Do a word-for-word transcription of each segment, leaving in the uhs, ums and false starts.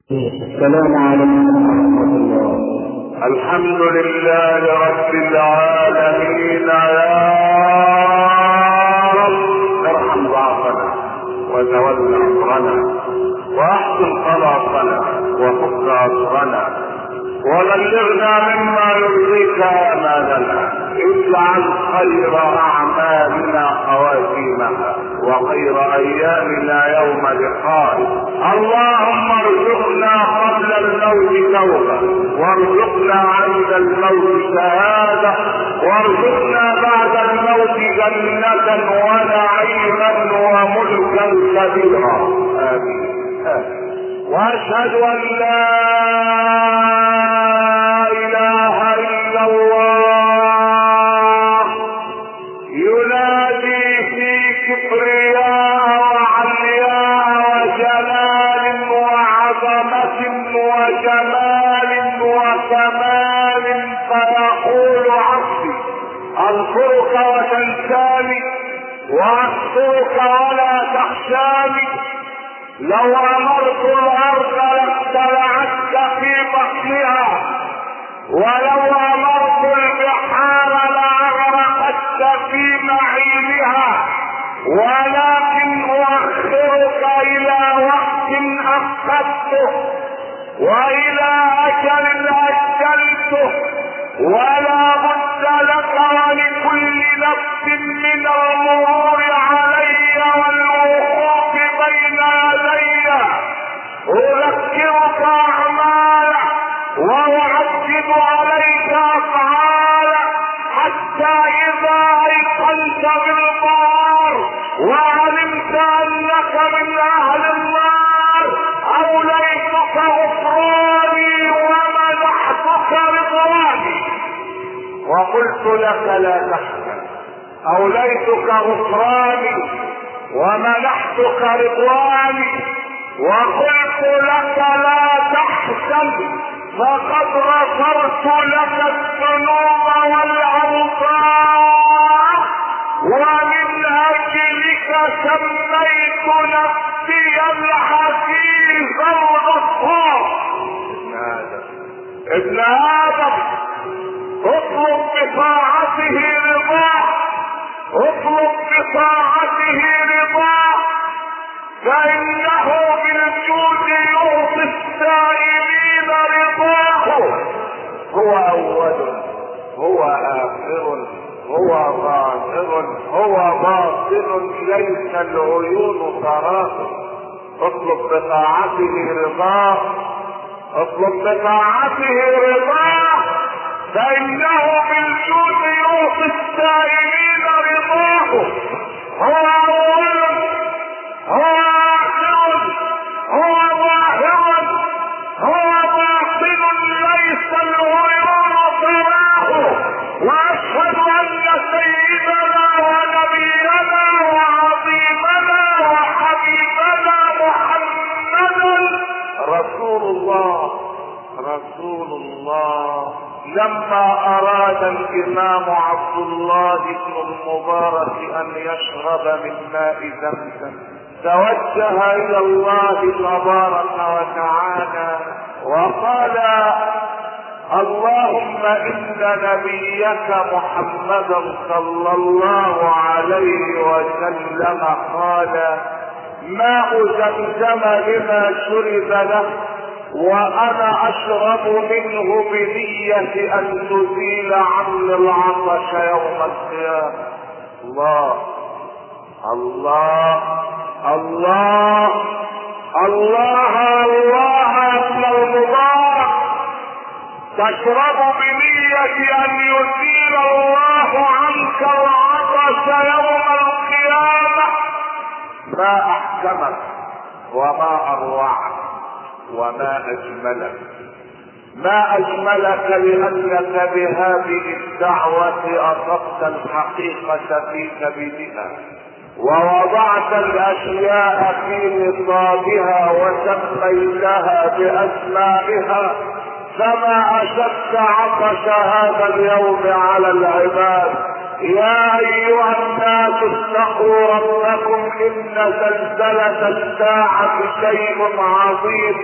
السلام عليكم ورحمة الله. الحمد لله رب العالمين. يا رب ارحم ضعفنا وتول امرنا واحسن خلاصنا وفك اسرنا وبلغنا مما يرضيك امالنا. اجعل خير اعمالنا خواتيمها وخير ايامنا يوم لقائك. اللهم ارزقنا قبل الموت توبه وارزقنا عند الموت شهاده وارزقنا بعد الموت جنه ونعيما وملكا كبيرا. امين امين. واشهد ان لا اله الا الله ينادي في كبرياء وعلياء وجلال وعظمه وجمال وكمال فيقول عبدي اذكرك وتنساني واذكرك ولا تخشاني. لو امرت الارض لابتلعتك في بطنها ولو امرت البحار لاغرقتك في معينها ولكن اؤخرك الى وقت افقدته والى اجل اجلته ولا بد لك ولكل نفس من المرور علي والوقوف بين يدي. اذكرك اعمالا واعدد عليك افعالا حتى اذا ايقنت بالنار وعلمت انك من اهل النار اوليتك غفراني ومنحتك رضواني وقلت لك لا تحزن. اوليتك غفراني ومنحتك رضواني وقلت لك لا تحزن فقد غفرت لك الذنوب والاوطان ومن اجلك سميت نفسي العزيز الغفار. ابن ادم اطلب بطاعته رضاه اطلب بطاعته رضاه فانه بالجود يعطي السائلين رضاه. هو اول هو اخر هو ظاهر هو باطن ليس العيون تراه. اطلب بطاعته رضاه اطلب بطاعته رضاه فانه بالجود يعطي السائلين رضاه. هو اول هو اخر هو ظاهر هو باطن ليس العيون تراه. واشهد ان سيدنا ونبينا وعظيمنا وحبيبنا محمدا رسول الله رسول الله. لما اراد الامام عبد الله بن المبارك ان يشرب من ماء زمزم توجه الى الله تبارك وتعالى وقال اللهم ان نبيك محمدا صلى الله عليه وسلم قال ماء زمزم لما شرب له وانا اشرب منه بنية ان تزيل عني العطش يوم القيامة. الله الله الله الله الله يا ابن المبارك تشرب بنية ان يزيل الله عنك العطش يوم القيامة. ما احكمك وما اروعك وما اجملك ما اجملك لانك بهذه الدعوة اصبت الحقيقة في كبدها ووضعت الاشياء في نصابها وسميتها باسمائها. فما اشد عطش هذا اليوم على العباد. يا ايها الناس اتقوا ربكم ان زلزلة الساعة شيء عظيم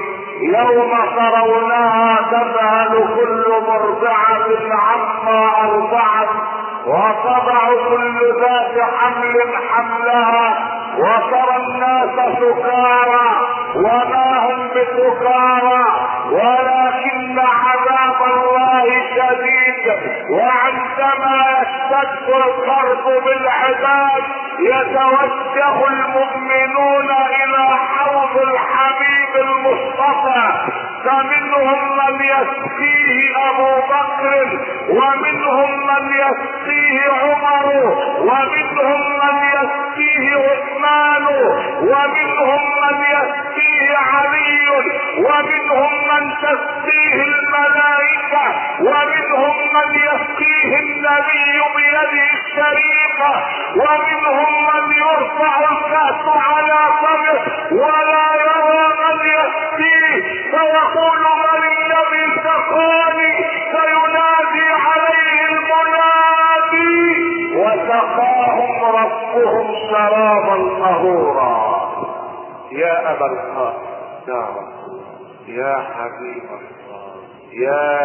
يوم ترونها تذهل كل مرضعة عما أرضعت وتضع كل ذات حمل حملها وترى الناس سكارى وما هم بسكارى ولكن عذاب الله شديد. وعندما يشتد القرب بالعباد يتوجه المؤمنون الى حوض الحبيب المصطفى، فمنهم من يسقيه ابو بكر ومنهم من يسقيه عمر ومنهم من يسقيه عثمان ومنهم من يسقيه علي ومنهم من تسقيه الملائكة ومنهم من يسقيه النبي بيده الشريفة ومنهم من يرفع الكأس على فمه ولا يرى من يسقيه فيقول من الذي سقاني فينادي عليه المنادي وسقاهم ربهم شرابا طهورا. يا ابا القاسم يا رسول يا حبيب الله يا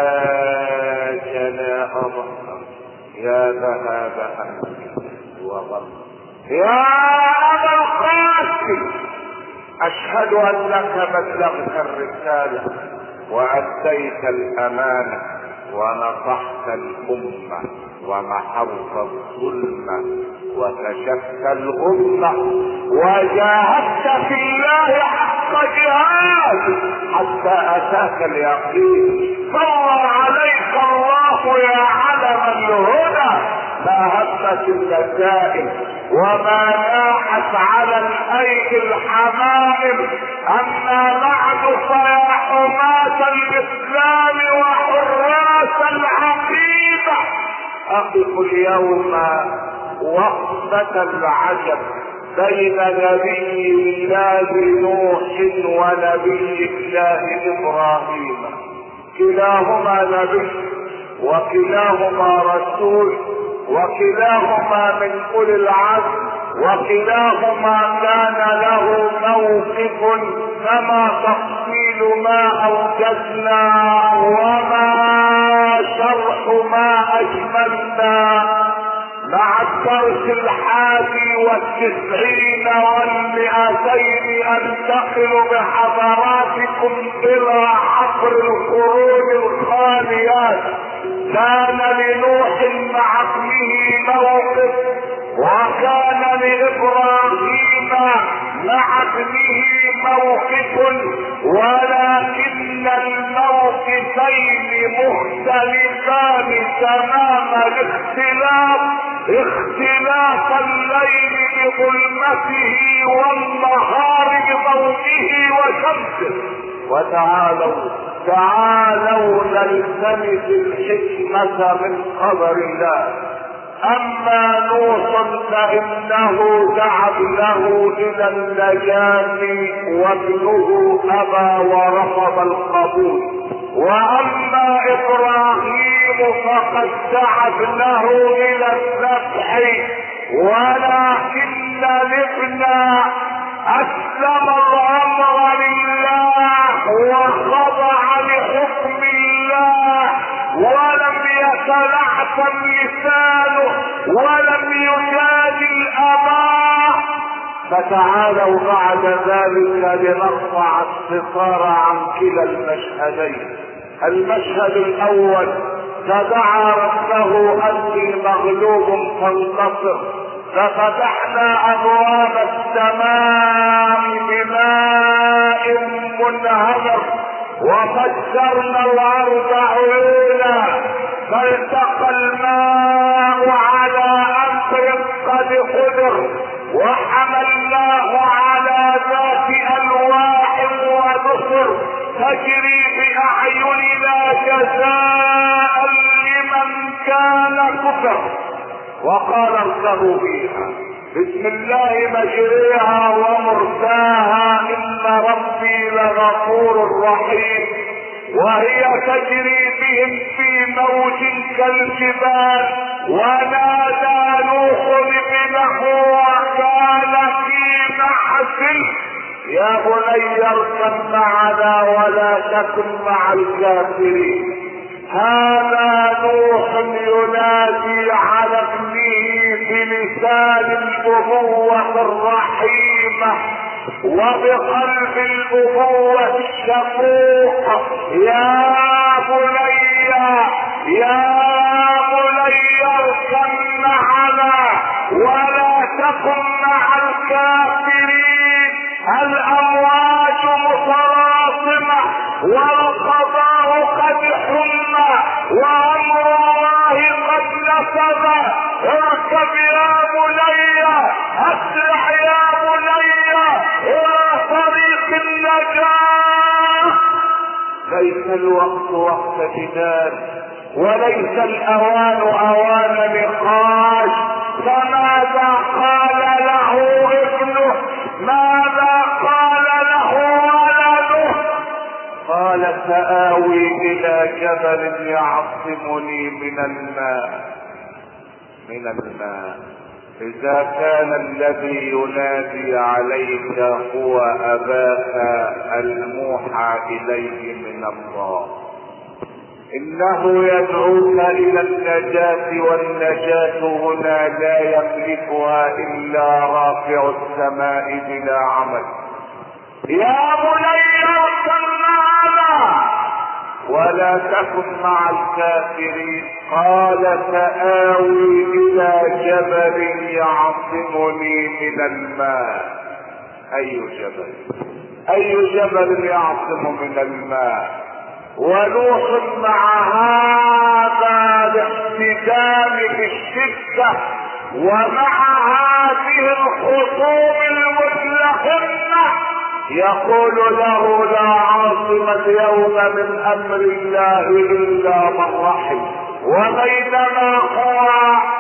جلاء بصر يا ذهاب أمري وضل يا ابا القاسم اشهد انك بلغت الرسالة واديت الامانة ونصحت الامة ومحوت الظلمة وكشفت الغمة وجاهدت في الله حق جهاد حتى اتاك اليقين. صلى عليك الله يا علم الهدى ما هبت النسائم وما ناحت على الايدي الحمائم. اما بعد فيا حماة الاسلام وحراس العقيدة اقف اليوم وقفة العجب بين نبي الله نوح ونبي الله ابراهيم، كلاهما نبي وكلاهما رسول وكلاهما من اولي العزم وكلاهما كان له موقف كما تفصيل ما اوجدنا وما شرح ما اجملنا. مع الدرس الحادي والتسعين والمئتين انتقل بحضراتكم الى عبر القرون الخاليات. كان لنوح مع ابنه موقف وكان لابراهيم مع ابنه موقف، ولكن الموقفين مختلفان تمام الاختلاف، اختلاف الليل بظلمته والنهار بضوئه وشمسه. وتعالوا تعالوا نلتمس الحكمة من خبر الله. اما نوح فانه دعا ابنه الى النجاة وابنه ابى ورفض القبول. واما ابراهيم فقد دعا ابنه الى الذبح ولكن الابن اسلم الامر لله وخضع لحكم الله ولم يتلعثم لسانه ولم يجادل اباه. فتعالوا بعد ذلك لنقطع الستار عن كلا المشهدين. المشهد الاول فدعا ربه اني مغلوب فانتصر ففتحنا ابواب السماء بماء منهمر وفجرنا الارض عيونا فالتقى الماء على امر قد قدر وحملناه على ذات الواح ودسر تجري باعيننا جزاء لمن كان كفر. وقال اركبوا فيها بسم الله مجريها ومرساها ان ربي لغفور رحيم. وهي تجري بهم في موج كالجبال ونادى نوح ابنه وكان في معزل يا بني اركب معنا ولا تكن مع الكافرين. هذا نوح ينادي على ابنه بلسان الابوة الرحيمة وبقلب الابوة الشفوق. يا بني يا بني اركب معنا ولا تكن مع الكافرين. الامواج متلاطمة والقضاء قد حم وامر الله قد نفذ. اركب يا بني، اسرع يا بني الى طريق النجاة. ليس الوقت وقت جدال وليس الاوان اوان نقاش. فماذا قال له ابنه؟ ماذا قال له ولده؟ قال سآوي الى جبل يعصمني من الماء. من الماء. اذا كان الذي ينادي عليك هو اباك الموحى اليه من الله، انه يدعوك الى النجاة، والنجاة هنا لا يملكها الا رافع السماء بلا عمل. يا بني اركب معنا ولا تكن مع الكافرين. قال سآوي الى جبل يعصمني من الماء. اي جبل؟ اي جبل يعصم من الماء؟ ونوح مع هذا الاحتجام بالشدة ومع هذه الخصوم المتلحمة يقول له لا عاصم اليوم من امر الله الا من رحم. وبينما هو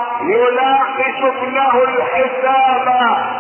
يناقش ابنه الحساب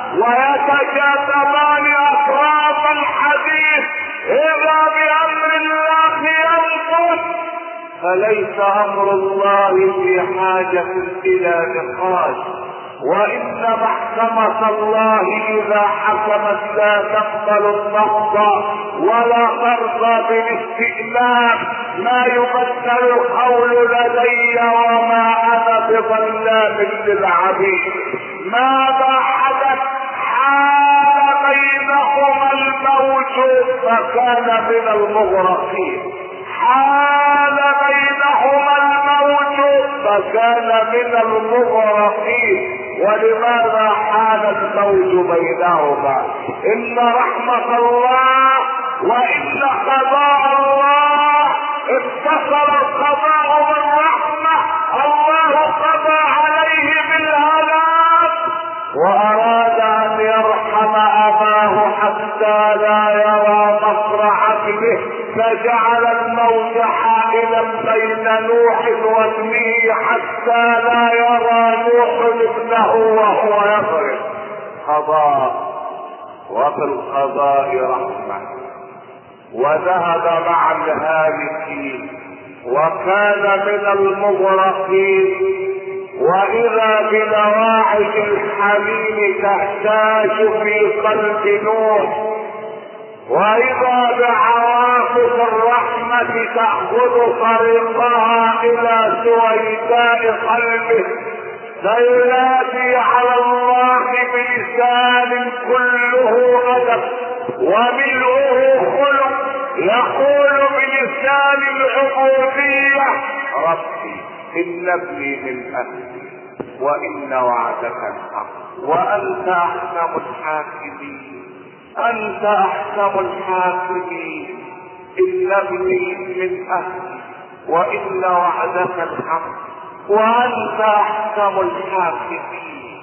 ويتجاذبان اطراف الحديث اذا بامر الله ينطق. فليس امر الله في حاجة الى نقاش، وان محكمة الله اذا حكمت لا تقبل النقض ولا ترضى بالاستئناف. ما يبدل القول لدي وما انا بظلام للعبيد. ماذا حدث؟ حال بينهما الموج فكان من المغرقين. حال بينهما الموج فكان من المغرقين. ولماذا حال الموج بينهما؟ ان رحمة الله وان قضاء الله اتصل القضاء بالرحمة. الله قضى عليه بالهلاك واراد ان يرحم اباه حتى لا يرى مصرع ابنه، فجعل الموت حائلا بين نوح وابنه حتى لا يرى نوح ابنه وهو يغرق. قضاء، وفي القضاء رحمة. وذهب مع الهالكين وكان من المغرقين. واذا بنواعج الحميم تهتاج في قلب نوح، واذا بعواطف الرحمة تأخذ طريقها الى سويداء قلبه، فينادي على الله بلسان كله ادب وملؤه خلق. يقول بلسان العبودية ربي ان ابني من اهلي وان وعدك الحق وانت احكم الحاكمين. انت احكم الحاكمين. ان ابني من اهلي وان وعدك الحق وانت احكم الحاكمين.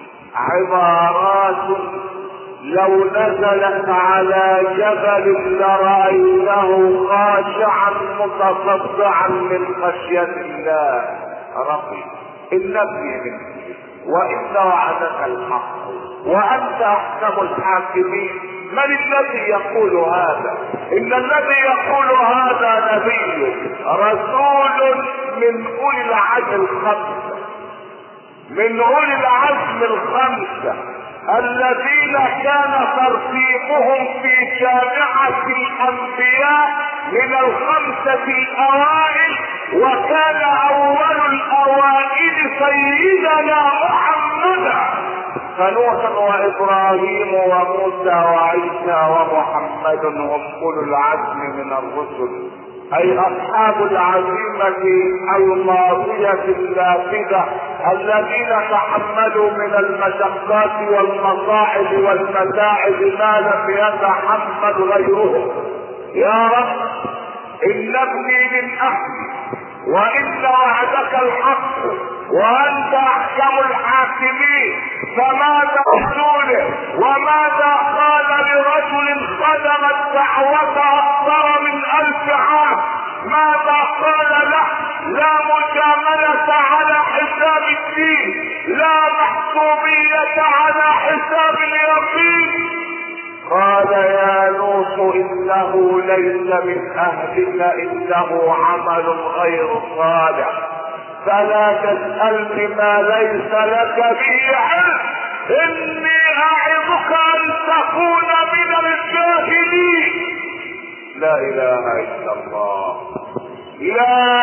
عبارات لو نزلت على جبل لرأيته خاشعا متصدعا من خشية الله. ربي ان ابني منك وان وعدك الحق وانت احكم الحاكمين. من الذي يقول هذا؟ ان الذي يقول هذا نبي رسول من اولي العزم الخمسه، من اولي العزم الخمسه. الذين كان ترتيبهم في جامعة الانبياء من الخمسة الاوائل، وكان اول الاوائل سيدنا محمدا. فنوح وابراهيم وموسى وعيسى ومحمد هم اولو العزم من الرسل، اي اصحاب العزيمة الماضية النافذة الذين تحملوا من المشقات والمصاعب والمتاعب ما لم يتحمل غيرهم. يا رب ان ابني من اهلي وان وعدك الحق وانت احكم الحاكمين، فماذا رسوله وماذا قال لرجل خدم الدعوة اكثر من الف عام؟ ماذا قال له؟ لا مجاملة على حساب الدين، لا محسوبية على حساب اليقين. قال يا نوح انه ليس من اهلك انه عمل غير صالح، فلا تسألني ما ليس لك به علم، اني اعظك ان تكون من الجاهلين. لا اله الا الله، لا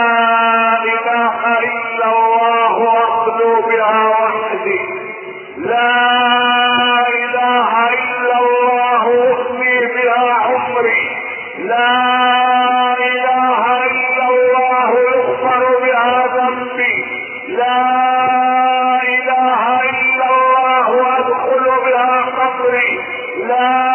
اله الا الله اخلو بها وحدي، لا اله الا الله اخلي بها عمري، لا اله الا الله يغفر بها ذنبي، لا اله الا الله ادخل بها قبري، لا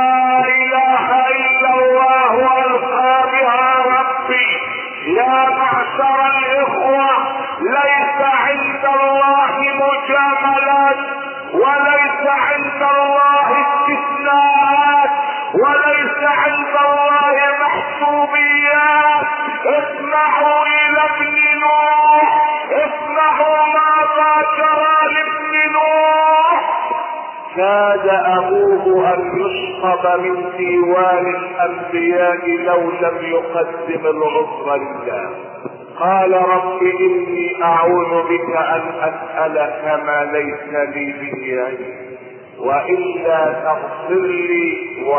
اله الا الله القى بها ربي. يا معشر الاخوة، ليس عند الله مجاملات، وليس عند الله استثناءات، وليس عند الله محسوبيات. اسمعوا الى ابن نوح، اسمعوا ماذا جرى لابن نوح. كاد ابوه ان يشطب من ديوان الانبياء لو لم يقدم العذر لله. قال رب اني اعوذ بك ان اسألك ما ليس لي به علم، والا تغفر لي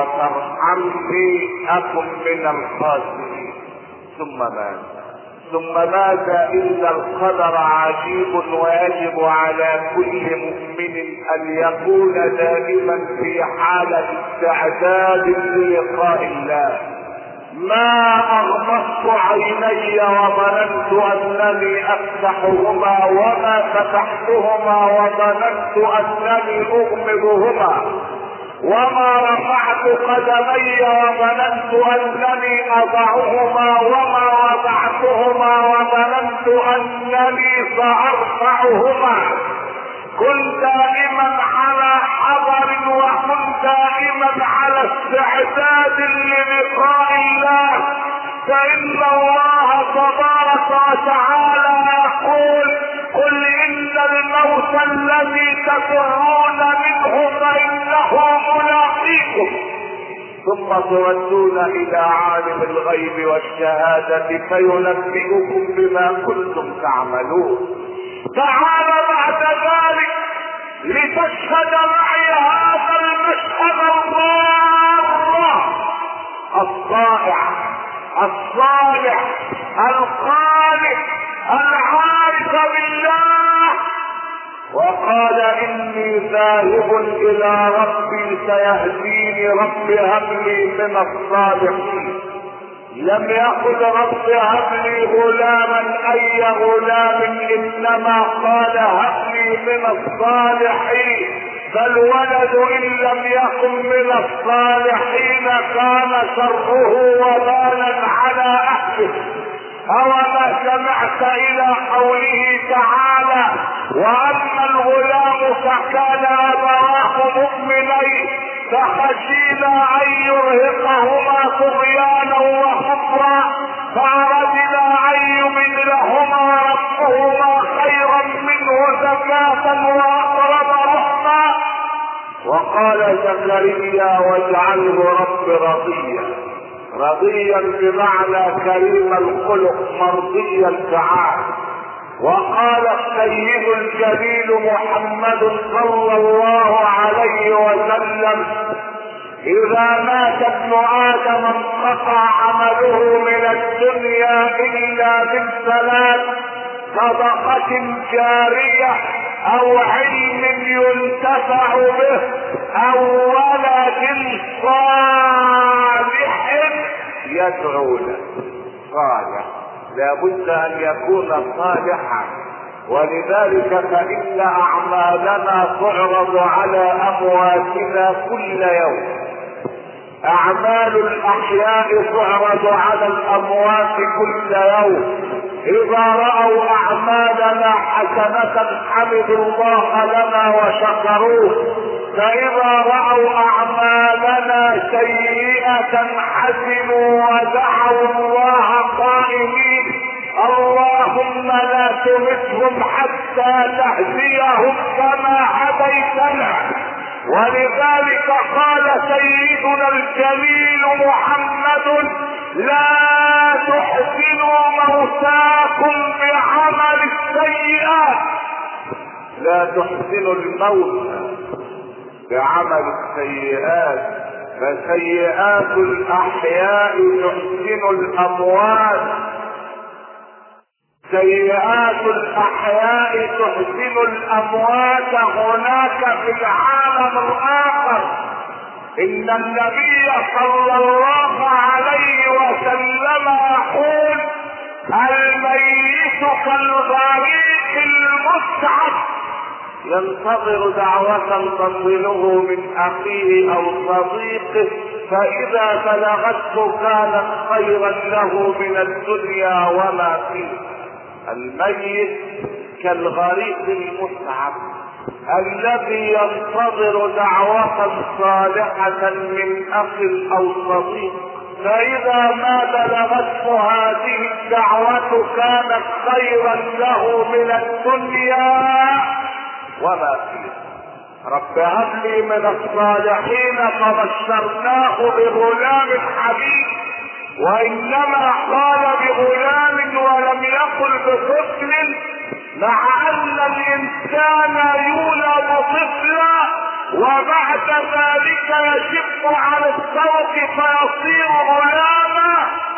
وترحمني اكن من الخاسرين. ثم مات ثم مات. الا القدر عجيب، ويجب على كل مؤمن ان يكون دائما في حالة استعداد للقاء الله. ما اغمضت عيني وظننت انني افتحهما، وما فتحتهما وظننت انني اغمضهما، وما رفعت قدمي وظننت انني اضعهما، وما وضعتهما وظننت انني سارفعهما. كن دائما على حذر، وكن دائما على استعداد للقاء الله، فان الله تبارك وتعالى يقول قل ان الموت الذي تفرون منه فانه ملاقيكم، ثم تردون الى عالم الغيب والشهادة فينبئكم بما كنتم تعملون. تعال بعد ذلك لتشهد معي هذا المشهد الضار الصائع الصالح الخالق العارف بالله. وقال اني ذاهب الى ربي سيهديني، رب هب لي من الصالحين. لم يقل رب هب لي غلاما اي غلام، انما قال هب لي من الصالحين. فالولد ان لم يكن من الصالحين كان شره وبالا على اهله. أوما سمعت إلى قوله تعالى وأما الغلام فكان أبواه مؤمنين فخشينا أن يرهقهما طغيانا وكفرا فأردنا أن يبدلهما ربهما خيرا منه زكاة وأقرب رحما. وقال زكريا واجعله رب رضيا، رضيا بمعنى كريم الخلق مرضي الفعال. وقال السيد الجليل محمد صلى الله عليه وسلم: اذا مات ابن ادم انقطع عمله من الدنيا الا من ثلاث: صدقة جارية، او علم ينتفع به، او ولد صالح يدعو له. صالح لابد ان يكون صالحا، ولذلك فان اعمالنا تعرض على امواتنا كل يوم. اعمال الاحياء تعرض على الاموات كل يوم. اذا رأوا اعمالنا حسنة حمدوا الله لنا وشكروه، فاذا رأوا اعمالنا سيئة حزنوا ودعوا الله قائلين: اللهم لا تمتهم حتى تهديهم كما هديتنا. ولذلك قال سيدنا الجليل محمد: لا تحسنوا موتاكم بعمل السيئات. لا تحسنوا الموت بعمل السيئات، فسيئات الاحياء تحسن الاموات. سيئات الاحياء تحسن الاموات هناك في العالم الاخر. ان النبي صلى الله عليه وسلم يقول: الميت كالغريق المسعف، ينتظر دعوة تصله من اخيه او صديقه، فاذا بلغته كانت خيرا له من الدنيا وما فيه. الميت كالغريق المسعف الذي ينتظر دعوة صالحة من اخ او صديق، فاذا ما بلغته هذه الدعوة كانت خيرا له من الدنيا وما فيه. رب هب لي من الصالحين، فبشرناه بغلام حبيب. وانما قال بغلام ولم يقل بطفل، مع ان الانسان يولد طفلا وبعد ذلك يشق عن الصوت فيصير غلاما،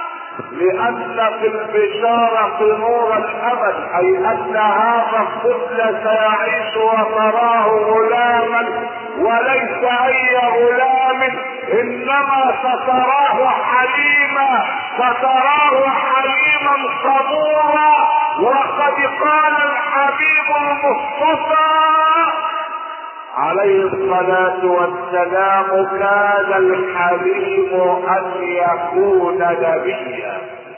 لان في البشارة نور الامل، اي ان هذا الطفل سيعيش وتراه غلاما وليس اي غلام، انما ستراه حليما، ستراه حليما صبورا. وقد قال الحبيب المصطفى عليه الصلاة والسلام: كان الحليم ان يكون نبيا.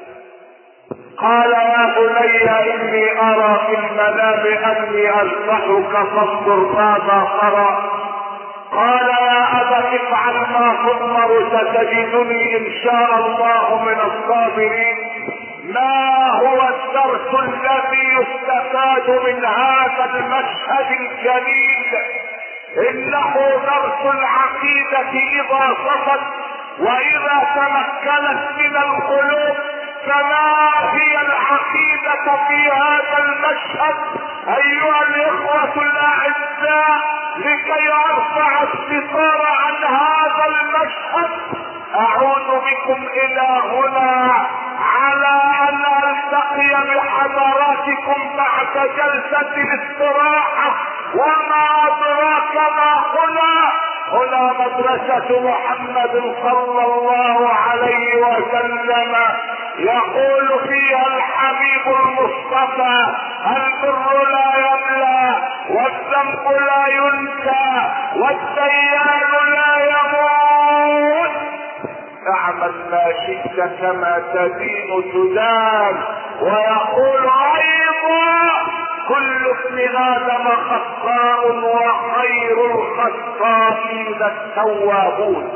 قال: يا بني اني ارى في المنام اني اذبحك فانظر ماذا ترى. قال: يا ابت افعل ما تؤمر ستجدني ان شاء الله من الصابرين. ما هو الدرس الذي يستفاد من هذا المشهد الجليل؟ انه درس العقيدة اذا صفت واذا تمكنت من القلوب. فما هي العقيدة في هذا المشهد ايها الاخوة الاعزاء؟ لكي ارفع الستار عن هذا المشهد اعود بكم الى هنا على ان التقي بحضراتكم بعد جلسة الاستراحة. وما ادراك ما هنا؟ هنا مدرسة محمد صلى الله عليه وسلم، يقول فيها الحبيب المصطفى: البر لا يبلى، والذنب لا ينسى، والديان لا يموت. اعمل ما شئت كما تدين تدان. ويقول ايضا: كل ابن ادم خطاء وخير الخطائين التوابون.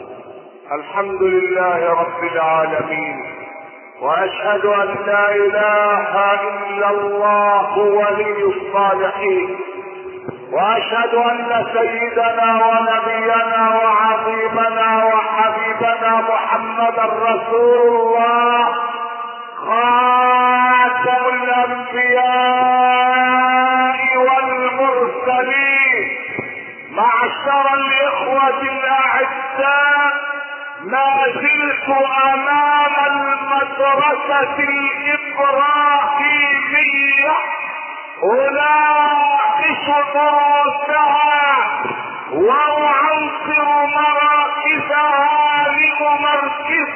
الحمد لله رب العالمين، واشهد ان لا اله الا الله ولي الصالحين، واشهد ان سيدنا ونبينا وعظيمنا وحبيبنا محمدا رسول الله خاتم الانبياء امام المدرسة الابراهيمية اناقش دروسها واعنصر مراكزها لامركز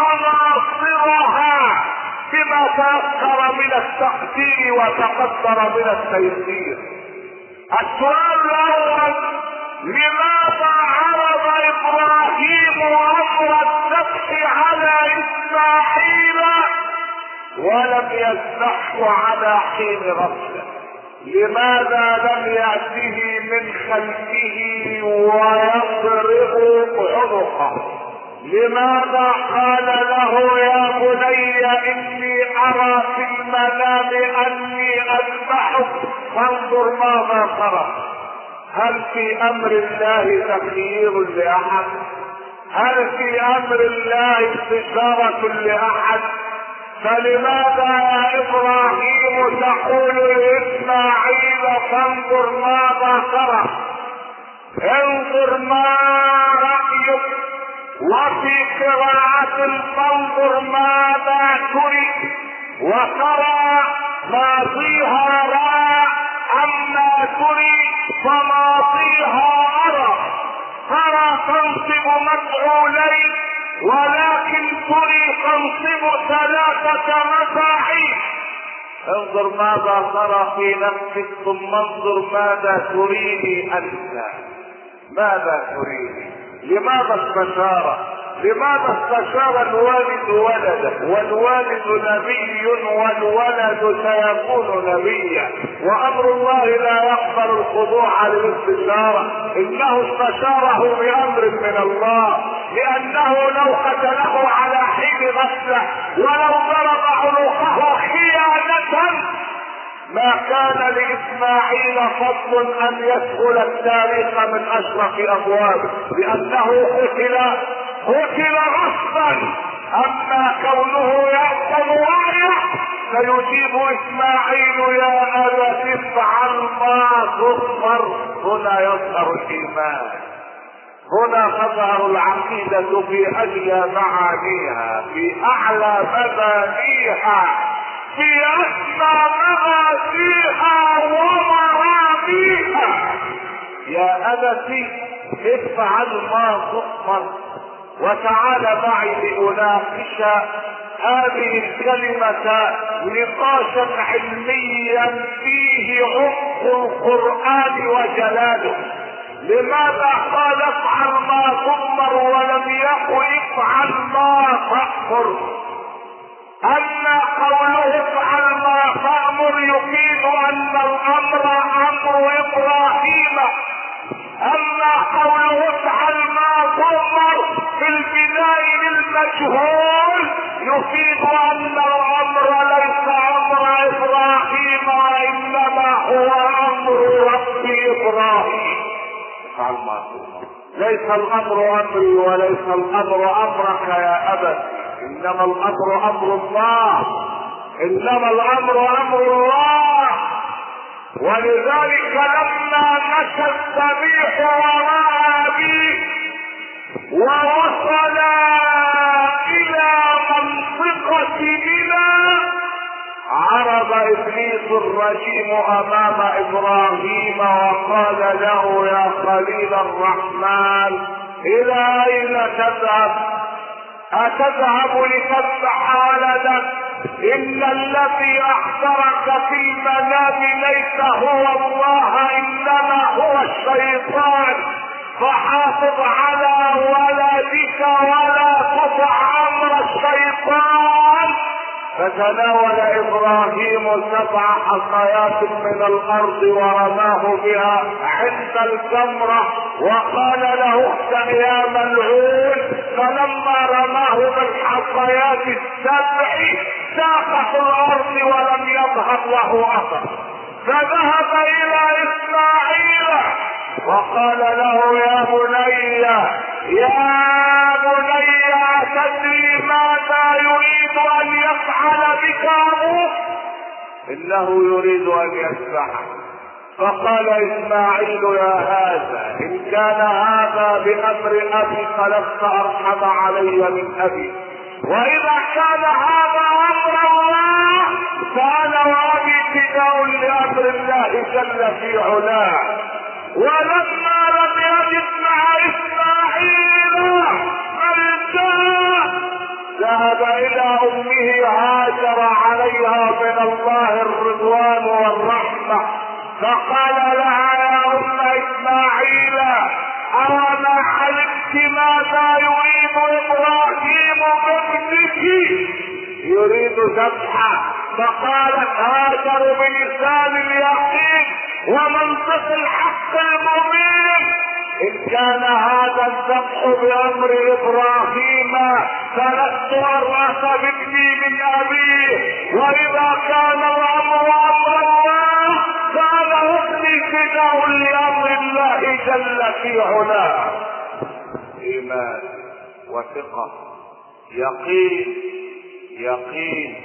عناصرها بما تيسر من التقدير وتقدر من التيسير. السؤال الاول: لماذا عرض ابراهيم امر الذبح على اسماعيل ولم يذبحه على حين غفله؟ لماذا لم يأته من خلفه ويضرب عنقه؟ لماذا قال له يا بني اني ارى في المنام اني اذبحك فانظر ماذا ترى؟ هل في امر الله تخيير لاحد؟ هل في امر الله استشارة لاحد؟ فلماذا يا ابراهيم تقول لاسماعيل فانظر ماذا ترى؟ انظر ما رايك. وفي قراءة فانظر ماذا تري، وترى ماضيها راء، اما تري فماضيها ارى. ترى تنصب مفعولين ولكن تري تنصب ثلاثة مفاعيل. انظر ماذا ترى في نفسك ثم انظر ماذا تريني انت. ماذا تريني؟ لماذا استشار؟ لماذا استشار الوالد ولده؟ والوالد نبي والولد سيكون نبيا، وامر الله لا يقبل الخضوع للاستشاره. انه استشاره بامر من الله، لانه لو قتله على حين غفله ولو ضرب عنقه خيانه ما كان لاسماعيل فضل ان يدخل التاريخ من اشرف ابوابه، لانه قتل قتل غصبا. اما كونه يأتم وعيه فيجيب اسماعيل يا ابت افعل ما تؤمر. هنا يظهر الايمان، هنا تظهر العقيدة في اجلى معانيها، في اعلى مبانيها، في اسمى مغازيها ومراميها. يا ابتي افعل ما تؤمر. وتعال معي لاناقش هذه الكلمة نقاشا علميا فيه عمق القرآن وجلاله. لماذا قال افعل ما تؤمر ولم يقل افعل ما تأمر؟ اما قوله افعل ما تأمر يفيد ان الامر امر ابراهيم. اما قوله افعل ما تؤمر في البناء للمجهول يفيد ان الامر ليس امر ابراهيم وانما هو امر رب ابراهيم. افعل ما تؤمر، ليس الامر امري وليس الامر امرك يا ابت، انما الامر امر الله، انما الامر امر الله. ولذلك لما مشى الذبيح وراى به ووصل الى منطقة منى عرض ابليس الرجيم امام ابراهيم وقال له يا خليل الرحمن الى اين تذهب؟ اتذهب لتذبح ولدك؟ ان الذي احضرك في المنام ليس هو الله انما هو الشيطان، فحافظ على ولدك ولا تطع امر الشيطان. فتناول ابراهيم سبع حصيات من الارض ورماه بها عند الجمرة وقال له اخسأ يا ملعون. فلما رماه بالحصيات السبع ساقط الارض ولم يظهر له اثر. فذهب الى اسماعيل وقال له يا بني يا بني تدري ماذا يريد ان يفعل بك ابوك؟ انه يريد ان يذبحك. فقال اسماعيل يا هذا ان كان هذا بامر ابي فلست ارحم علي من ابي، واذا كان هذا امر الله فانا وابي فداء لامر الله جل في علاه. ولما لم يجد مع اسماعيل ملجا ذهب الى امه هاجر عليها من الله الرضوان والرحمه، فقال لها يا ام اسماعيل اما علمت ماذا يريد ابراهيم بابنك؟ يريد ذبحه. فقالت هاجر بلسان اليقين ومنطق الحق المبين ان كان هذا الذبح بامر ابراهيم فلست ورث بابني من ابيه، واذا كان الامر امر الله فانا ابني فداء لامر الله جل في علاه. ايمان وثقه، يقين يقين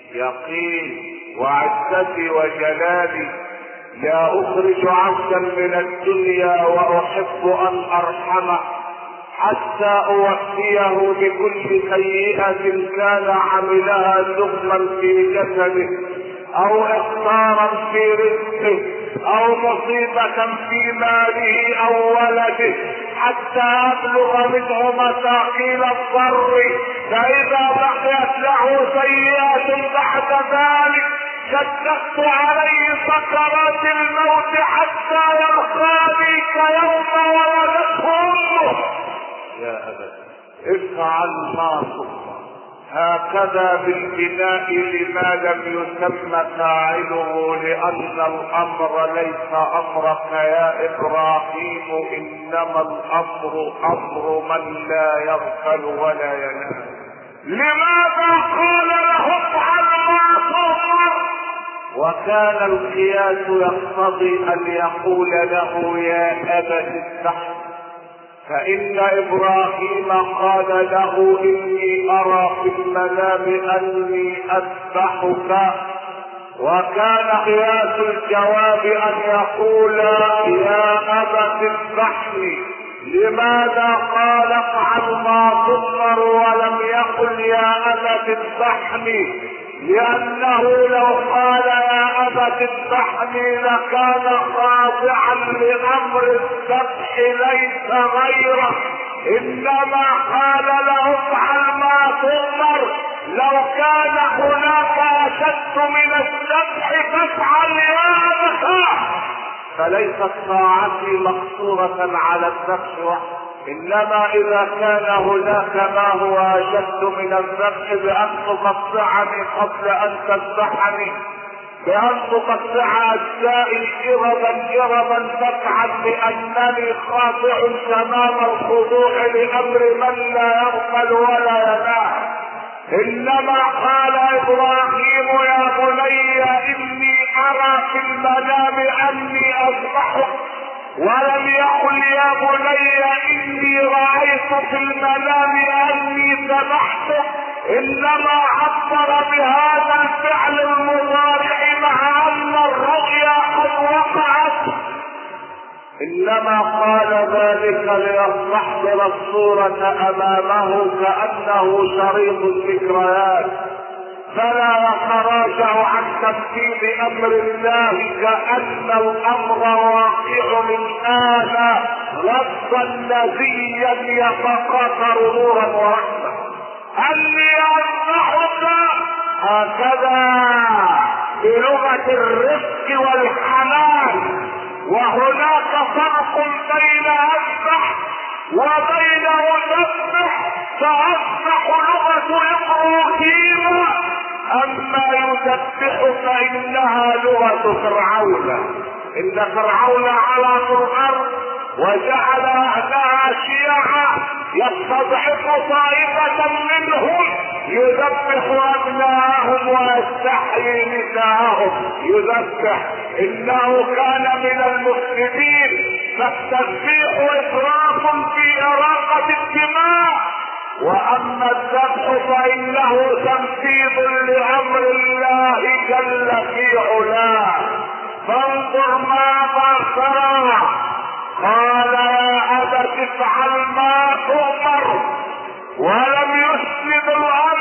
يقين وعزتي وجلالي لا اخرج عبدا من الدنيا واحب ان ارحمه حتى اوفيه بكل سيئة كان عملها ثقما في جسده او اخطارا في رزقه او مصيبة في ماله او ولده حتى ابلغ منه مثاقيل الضر، فاذا بقيت له سيئات بعد ذلك شددت عليه سكرات الموت حتى يلقاني كيوم ولدته امه. يا ابت افعل ما تؤمر. هكذا بالبناء لما لم يسمى فاعله، لان الامر ليس امرك يا ابراهيم، انما الامر امر من لا يغفل ولا ينام. لماذا قال له افعل ما تؤمر؟ وكان القياس يقتضي ان يقول له يا ابت استحي، فان ابراهيم قال له اني ارى في المنام اني اذبحك، وكان قياس الجواب ان يقول يا ابت اذبحني. لماذا قال افعل ما تؤمر ولم يقل يا ابت اذبحني؟ لانه لو قال يا ابت اذبحني لكان خاضعا لامر الذبح ليس غيره، انما قال له افعل ما تؤمر. لو كان هناك اشد من الذبح فافعل يا ابت. فليست طاعتي مقصورة على الذبح وحده، انما اذا كان هناك ما هو اشد من الذبح بان تقطعني قبل ان تذبحني، بان تقطع اجزائي اربا اربا تفعل لانني خاضع تمام الخضوع لامر من لا يغفل ولا ينام. انما قال ابراهيم يا بني اني ارى في المنام اني اذبحك، ولم يقل يا بني اني رايت في المنام اني ذبحتك، انما عبر بهذا الفعل المضارع مع ان الرؤيا قد وقعت، انما قال ذلك ليستحضر الصورة امامه كأنه شريط الذكريات، فلا يتراجع عن تنفيذ امر الله كأن الامر واقع الان غضا نزيا يتقاطر نورا ورحمة. اني اذبحك هكذا بلغة الرفق والحنان، وهناك فرق بين اذبح وبين اذبح، فاذبح لغة ابراهيم، اما يذبح فانها لغة فرعون. ان فرعون علا في الارض وجعل اهلها شيعا يستضعف طائفة منهم يذبح ابناءهم ويستحيي نساءهم. يذبح انه كان من المفسدين، فالتذبيح اسراف في اراقة الدماء، واما الذبح فانه تنفيذ لامر الله جل في علاه. فانظر ماذا صنع. قال يا ابت افعل ما تؤمر، ولم يسند الامر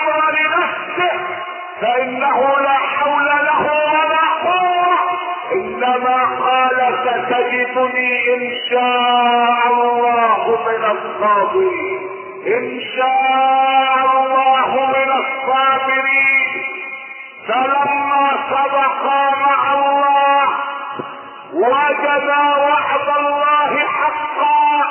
فانه لا حول له ولا قوة، انما قال ستجدني ان شاء الله من الصابرين، ان شاء الله من الصابرين. فلما صدقا مع الله وجدا وعد الله حقا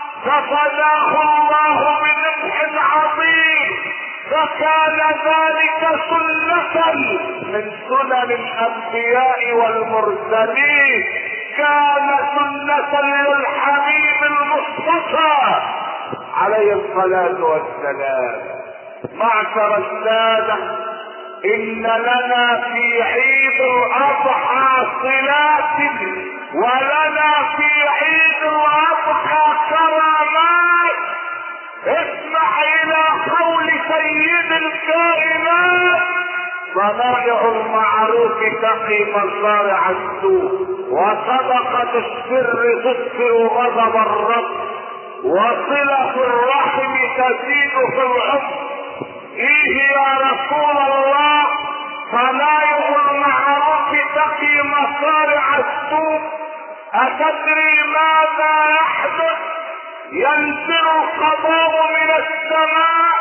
ففداه الله بذبح عظيم. فكان ذلك سنة من سنن الانبياء والمرسلين، كان سنة للحبيب المصطفى عليه الصلاة والسلام. معشر السادة، ان لنا في عيد الاضحى صلات، ولنا في عيد الاضحى كرامات. اسمع الى قول سيد الكائنات: صنائع المعروف تقي مصارع السوء، وصدقة السر تطفئ غضب الرب، وصلة الرحم تزيد في العمر. ايه يا رسول الله صنائع المعروف تقي مصارع السوء؟ اتدري ماذا يحدث؟ ينزل القضاء من السماء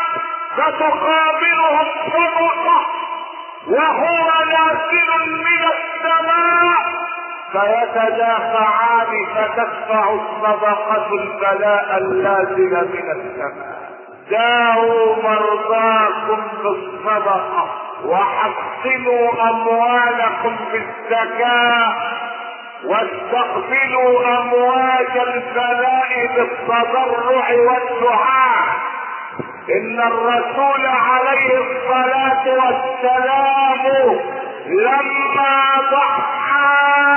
فتقابله الصدقة، وهو نازل من السماء فيتدافعان فتدفع الصدقة البلاء النازل من السماء. داووا مرضاكم بالصدقة وحصنوا اموالكم بالزكاة، واستقبلوا امواج البلاء بالتضرع والدعاء. ان الرسول عليه الصلاة والسلام لما ضحى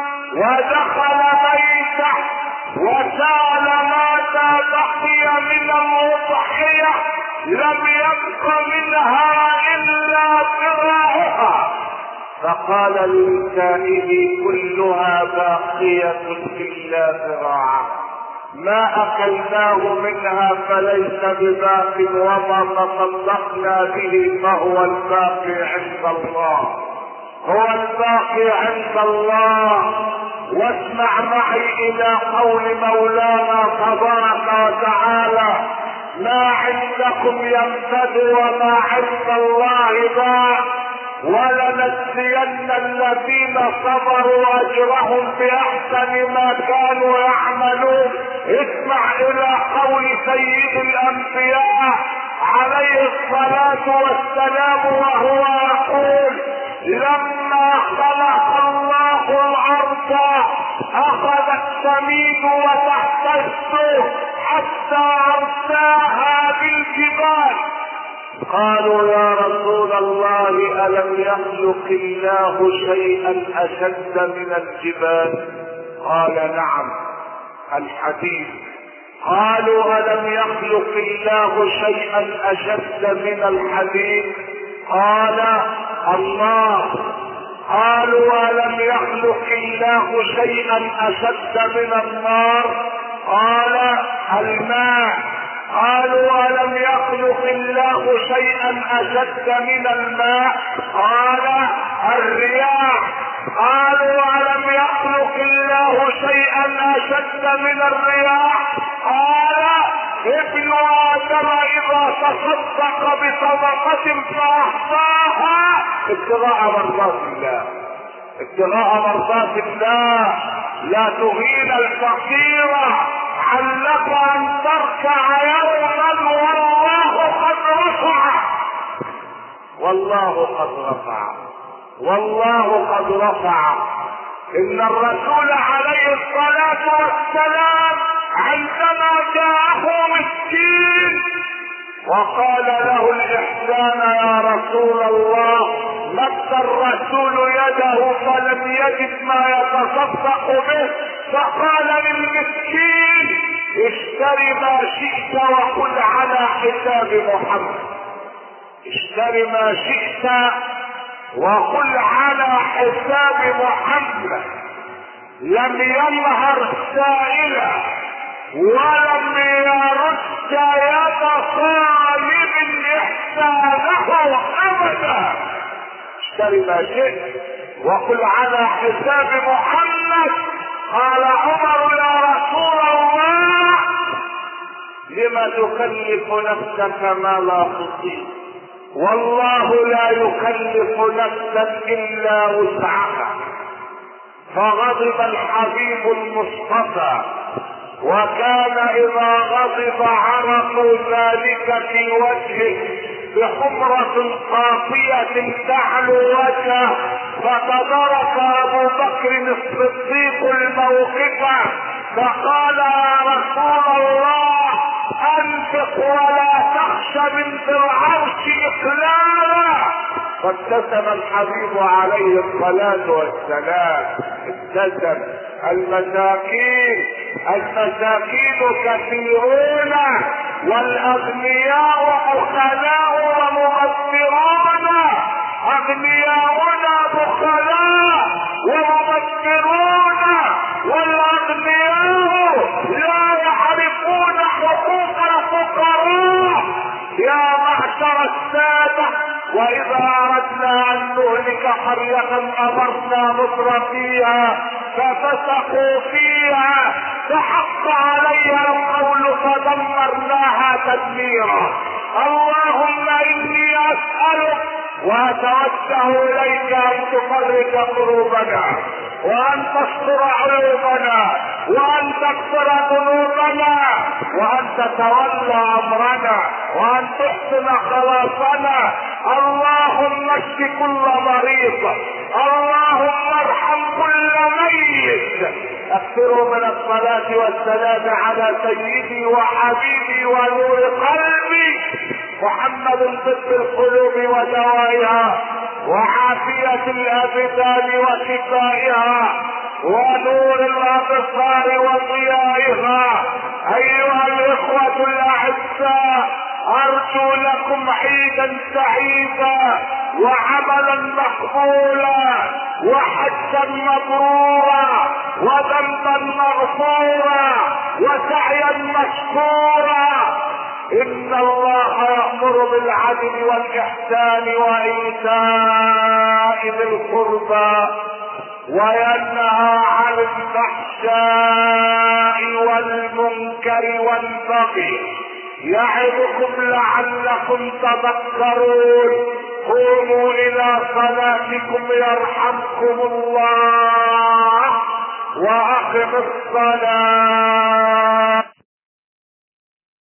ودخل بيته وسأل ماذا بقي من الأضحية لم يبق منها الا ذراعها، فقال للسائل: كلها باقية الا ذراعه، ما اكلناه منها فليس بباق، وما تصدقنا به فهو الباقي عند الله، هو الباقي عند الله. واسمع معي الى قول مولانا تبارك وتعالى: ما عندكم ينفد وما عند الله باق، ولنجزين الذين صبروا اجرهم باحسن ما كانوا يعملون. اسمع الى قول سيد الانبياء عليه الصلاة والسلام وهو يقول: لما خلق الله الارض اخذ السميد وتحتجه حتى ارساها بالجبال. قالوا: يا رسول الله الم يخلق الله شيئا اشد من الجبال؟ قال: نعم. الحديث. قالوا: الم يخلق الله شيئا اشد من الحديد؟ قال: الله. قالوا: الم يخلق الله شيئا اشد من النار؟ قال: الماء. قالوا: الم يخلق الله شيئا اشد من الماء؟ قال: الرياح. قالوا: الم يخلق الله شيئا اشد من الرياح؟ قال: ابن ادم اذا تصدق بصدقة فاحصاها ابتغاء مرضات الله، ابتغاء مرضات الله. لا تهين الفقير، علك ان تركع يوما والله قد رفع، والله قد رفع، والله قد رفع. ان الرسول عليه الصلاة والسلام عندما جاءه مسكين وقال له الاحسان يا رسول الله، مد الرسول يده فلم يجد ما يتصدق به، فقال للمسكين: اشتري ما شئت وقل على حساب محمد، اشتري ما شئت وقل على حساب محمد. لم ينهر سائلا ولم يرد يد طالب احسانه ابدا، اشتري ما شئت وقل على حساب محمد. قال عمر يا رسول الله لم تكلف نفسك ما لا تطيق؟ والله لا يكلف نفسا الا وسعها. فغضب الحبيب المصطفى، وكان اذا غضب عرف ذلك في وجهه بحمرة قاطية تعلو وجهه. فتدرك ابو بكر الصديق الموقف فقال يا رسول الله انفق ولا تخش من ذي العرش اقلالا. فابتسم الحبيب عليه الصلاة والسلام، ابتسم. المساكين المساكين كثيرون والاغنياء بخلاء ومغفرون. اغنياؤنا بخلاء ومغفرون، والاغنياء لا يعرفون حقوق الفقراء. يا معشر السادة، واذا اردنا ان نهلك قرية امرنا مصر فيها ففسقوا فيها فحق عليها القول فدمرناها تدميرا. اللهم اني اسألك واتوجه اليك ان تفرج قلوبنا، وان تستر عيوبنا، وان تغفر ذنوبنا، وان تتولى امرنا، وان تحسن خلاصنا. اللهم اشف كل مريض، اللهم ارحم كل ميت. اكثروا من الصلاة والسلام على سيدي وحبيبي ونور قلبي محمد طب القلوب ودوائها، وعافية الابدان وشفائها، ونور الابصار وضيائها. ايها الاخوة الاعزاء، ارجو لكم عيدا سعيدا وعملا مقبولا وحجا مبرورا وذنبا مغفورا وسعيا مشكورا. ان الله يأمر بالعدل والاحسان وايتاء ذي القربى وينهى عن الفحشاء والمنكر والبغي يعظكم لعلكم تذكرون. قوموا الى صلاتكم يرحمكم الله واقم الصلاة.